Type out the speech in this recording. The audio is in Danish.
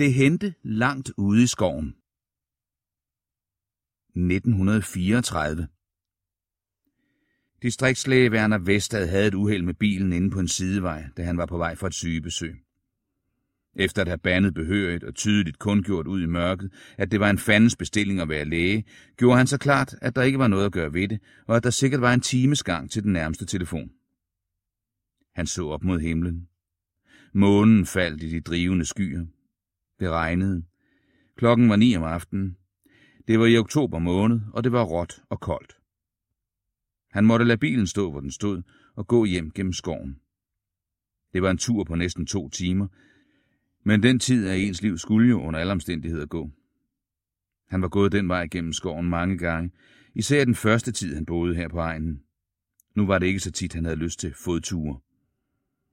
Det hændte langt ude i skoven. 1934. Distriktslæge Werner Westad havde et uheld med bilen inde på en sidevej, da han var på vej for et sygebesøg. Efter at have bandet behørigt og tydeligt kundgjort ud i mørket, at det var en fandens bestilling at være læge, gjorde han så klart, at der ikke var noget at gøre ved det, og at der sikkert var en times gang til den nærmeste telefon. Han så op mod himlen. Månen faldt i de drivende skyer. Det regnede. Klokken var 9 om aftenen. Det var i oktober måned, og det var råt og koldt. Han måtte lade bilen stå, hvor den stod, og gå hjem gennem skoven. Det var en tur på næsten 2 timer, men den tid af ens liv skulle jo under alle omstændigheder gå. Han var gået den vej gennem skoven mange gange, især den første tid, han boede her på egnen. Nu var det ikke så tit, han havde lyst til fodture.